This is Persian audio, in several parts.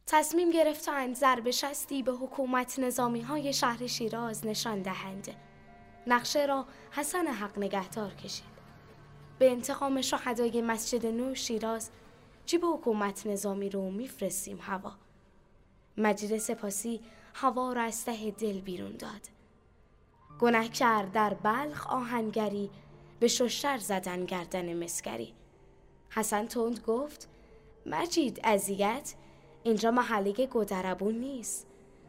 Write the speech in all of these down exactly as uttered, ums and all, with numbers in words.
تصمیم گرفتند ضرب شستی به حکومت نظامی های شهر شیراز نشان دهند. نقشه را حسن حق نگهدار کشید. به انتقام شهدای مسجد نو شیراز جیب حکومت نظامی رو میفرستیم هوا. مجید سپاسی هوا را از ته دل بیرون داد. گنهکار در بلخ آهنگری، به ششتر زدن گردن مسگری. حسن تند گفت مجید اذیت، اینجا محله گودربون نیست.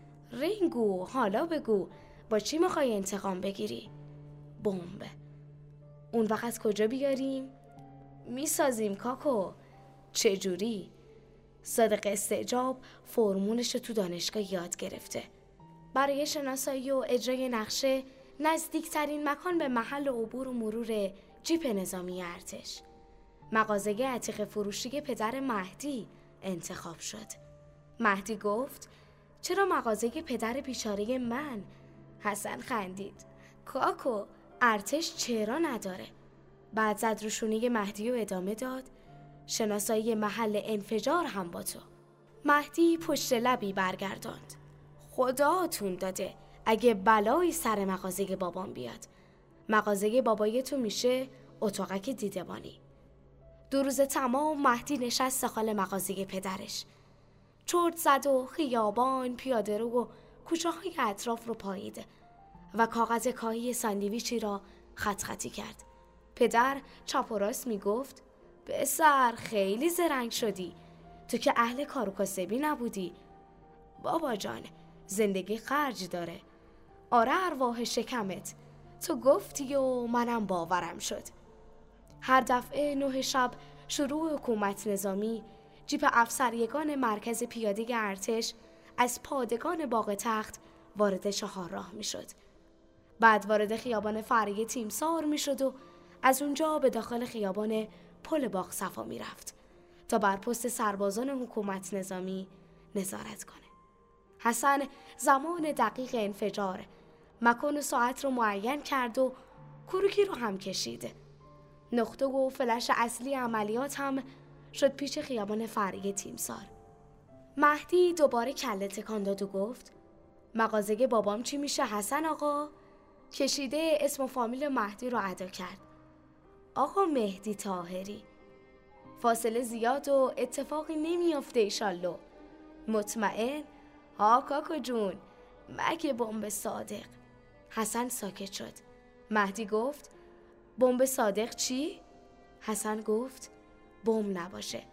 رینگو، حالا بگو با چی میخوای انتقام بگیری؟ بمب. اون وقت از کجا بیاریم؟ میسازیم کاکو. چجوری؟ صادق استعجاب فرمونش تو دانشگاه یاد گرفته. برای شناسایی و اجرای نقشه نزدیکترین مکان به محل عبور و مرور جیپ نظامی ارتش، مغازه عتیق فروشی پدر مهدی انتخاب شد. مهدی گفت چرا مغازه پدر بیچاره من؟ حسن خندید. کاکو، ارتش چرا نداره؟ بعد زد روشونه مهدی و ادامه داد شناسایی محل انفجار هم با تو. مهدی پشت لبی برگرداند. خداتون داده اگه بلایی سر مغازه بابام بیاد، مغازه بابای تو میشه اتاقک دیدبانی. دو روز تمام مهدی نشست داخل مغازه پدرش. چرت زد و خیابان، پیاده رو و کوچه های اطراف رو پایید و کاغذ کاهی ساندویچی را خط خطی کرد. پدر چپ و راست میگفت پسر خیلی زرنگ شدی، تو که اهل کار و کاسبی نبودی. بابا جان، زندگی خرج داره. آره ارواح شکمت، تو گفتی و منم باورم شد. هر دفعه نه شب شروع حکومت نظامی، جیپ افسریگان مرکز پیاده ارتش از پادگان باغ تخت وارد چهارراه می شد. بعد وارد خیابان فرعی تیمسار می شد و از اونجا به داخل خیابان پل باغ صفا می رفت تا بر پست سربازان حکومت نظامی نظارت کنه. حسن زمان دقیق انفجار، مکان و ساعت رو معین کرد و کروکی رو هم کشید. نقطه و فلش اصلی عملیات هم شد پیش خیابان فرعی تیمسار. مهدی دوباره کله تکان داد و گفت مغازه بابام چی میشه حسن آقا؟ کشیده اسم و فامیل مهدی رو ادا کرد. آقا مهدی طاهری. فاصله زیاد و اتفاقی نمیافته ایشالله. مطمئن؟ ها کاکو جون، مگه بمب صادق؟ حسن ساکت شد. مهدی گفت بمب صادق چی؟ حسن گفت بمب نباشه.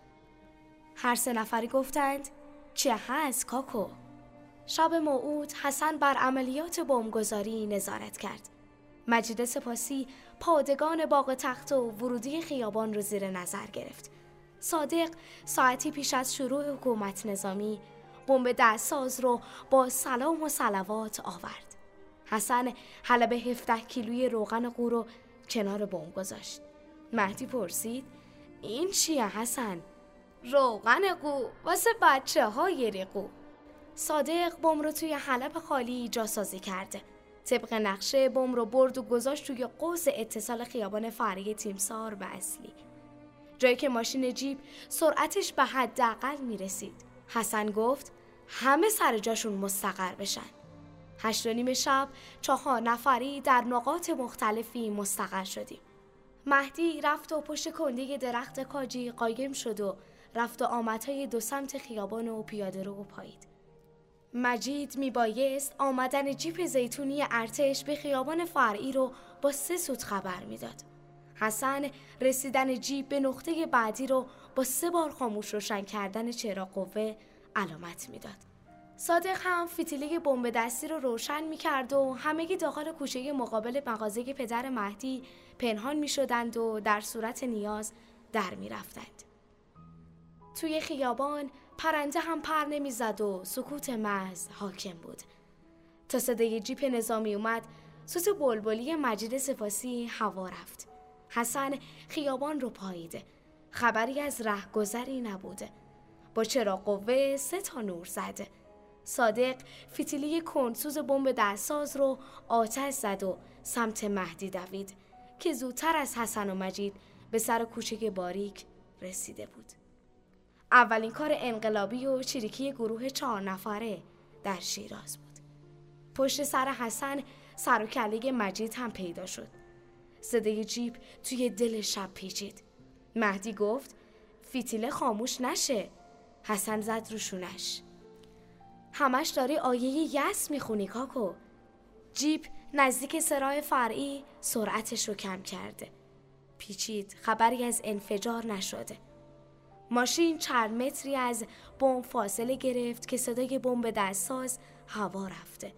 هر سه نفری گفتند چه هست کاکو؟ شب موعود حسن بر عملیات بمبگذاری نظارت کرد. مجید سپاسی پادگان باغ تخت و ورودی خیابان رو زیر نظر گرفت. صادق ساعتی پیش از شروع حکومت نظامی بمب دستساز رو با سلام و صلوات آورد. حسن حلبه هفده کیلوی روغن قو رو کنار بمب گذاشت. مهدی پرسید این چیه حسن؟ روغن قو واسه بچه های ریقو. صادق بمب رو توی حلب خالی جاسازی کرده. طبق نقشه بمب رو برد و گذاشت توی قوس اتصال خیابان فرعی تیمسار به اصلی، جایی که ماشین جیپ سرعتش به حداقل میرسید. حسن گفت همه سر جاشون مستقر بشن. هشت و نیم شب چهار نفری در نقاط مختلفی مستقر شدیم. مهدی رفت و پشت کنده درخت کاجی قایم شد و رفت و آمدهای دو سمت خیابان و پیاده رو پایید. مجید میبایست آمدن جیپ زیتونی ارتش به خیابان فرعی رو با سه سوت خبر میداد. حسن رسیدن جیپ به نقطه بعدی رو با سه بار خاموش روشن کردن چراغ قوه علامت میداد. صادق هم فتیله بمب دستی رو روشن میکرد و همگی داخل کوچه مقابل مغازه پدر مهدی پنهان میشدند و در صورت نیاز در میرفتند. توی خیابان پرنده هم پر نمیزد و سکوت محض حاکم بود. تا صدای جیپ نظامی اومد، صوت بلبلی مجید سپاسی هوا رفت. حسن خیابان رو پایید. خبری از رهگذری نبود. با چراغ قوه سه تا نور زد. صادق فتیله کندسوز بمب دستساز رو آتش زد و سمت مهدی دوید که زودتر از حسن و مجید به سر کوچه باریک رسیده بود. اولین کار انقلابی و چریکی گروه چهار نفره در شیراز بود. پشت سر حسن سر و کله مجید هم پیدا شد. صدای جیپ توی دل شب پیچید. مهدی گفت فیتیله خاموش نشه. حسن زد رو شونش. همش داری آیه یس میخونی کاکو. جیپ نزدیک سراح فرعی سرعتش رو کم کرده. پیچید، خبری از انفجار نشده. ماشین چند متری از بمب فاصله گرفت که صدای بمب دستساز هوا رفته.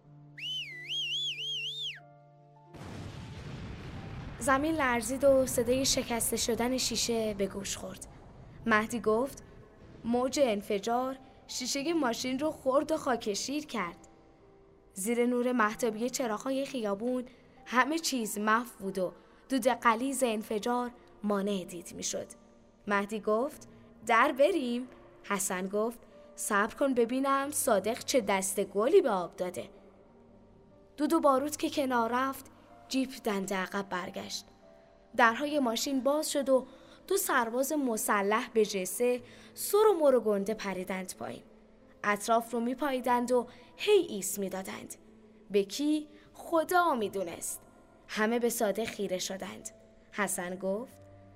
زمین لرزید و صدای شکسته شدن شیشه به گوش خورد. مهدی گفت موج انفجار شیشه ماشین رو خورد و خاکشیر کرد. زیر نور مهتابی چراغ‌های خیابون همه چیز محو بود و دود غلیظ انفجار مانع دید میشد. مهدی گفت در بریم. حسن گفت صبر کن ببینم صادق چه دست گلی به آب داده. دود و بارود که کنار رفت، جیپ دنده عقب برگشت. درهای ماشین باز شد و دو سرباز مسلح به جسه سر و مر و گنده پریدند پایین. اطراف رو میپاییدند و هی ایس میدادند. به کی؟ خدا میدونست. همه به صادق خیره شدند. حسن گفت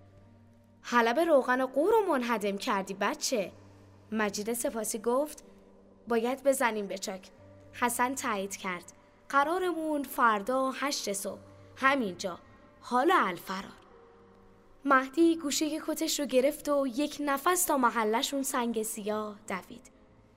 حلب روغن و قور رو منهدم کردی بچه. مجید سپاسی گفت باید بزنیم به چاک. حسن تایید کرد قرارمون فردا هشت صبح همینجا. حالا الفرار. مهدی گوشه کتش رو گرفت و یک نفس تا محلشون سنگ سیاه دوید.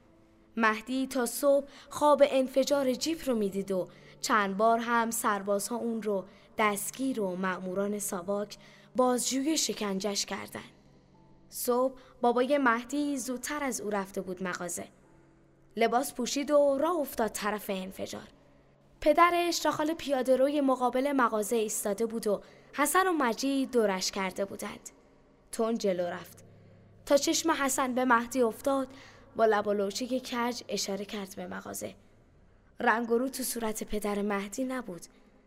مهدی تا صبح خواب انفجار جیپ رو میدید و چند بار هم سربازها اون رو دستگیر و مأموران ساواک بازجوی شکنجش کردن. صبح بابای مهدی زودتر از او رفته بود مغازه. لباس پوشید و راه افتاد طرف انفجار. پدرش داخل پیاده روی مقابل مغازه ایستاده بود و حسن و مجید دورش کرده بودند. تون جلو رفت. تا چشم حسن به مهدی افتاد با لب و لوچه کج اشاره کرد به مغازه. رنگ و رو تو صورت پدر مهدی نبود.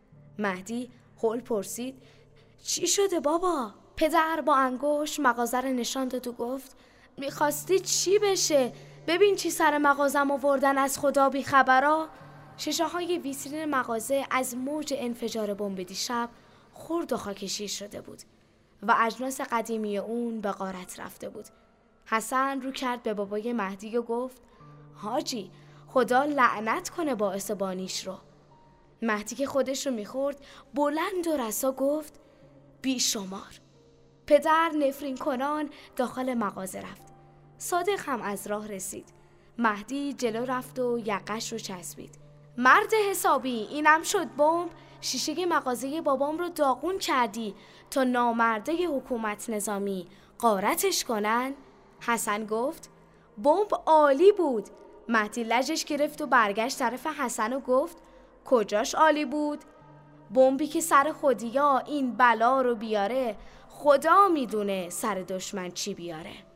مهدی هول پرسید چی شده بابا؟ پدر با انگشت مغازه رو نشان داد و گفت میخواستی چی بشه؟ ببین چی سر مغازم آوردن از خدا بی خبرا. شیشه های ویترین مغازه از موج انفجار بمب دیشب خرد و خاکشیر شده بود و اجناس قدیمی اون به غارت رفته بود. حسن رو کرد به بابای مهدی و گفت حاجی خدا لعنت کنه باعث بانیش رو. مهدی که خودش رو میخورد بلند و رسا گفت بی شمار. پدر نفرین کنان داخل مغازه رفت. صادق هم از راه رسید. مهدی جلو رفت و یقش رو چسبید. مرد حسابی اینم شد بمب. شیشه مغازه بابام رو داغون کردی تا نامرده حکومت نظامی غارتش کنن. حسن گفت بمب عالی بود. مهدی لجش گرفت و برگشت طرف حسن و گفت کجاش عالی بود؟ بمبی که سر خودیا این بلا رو بیاره خدا میدونه سر دشمن چی بیاره.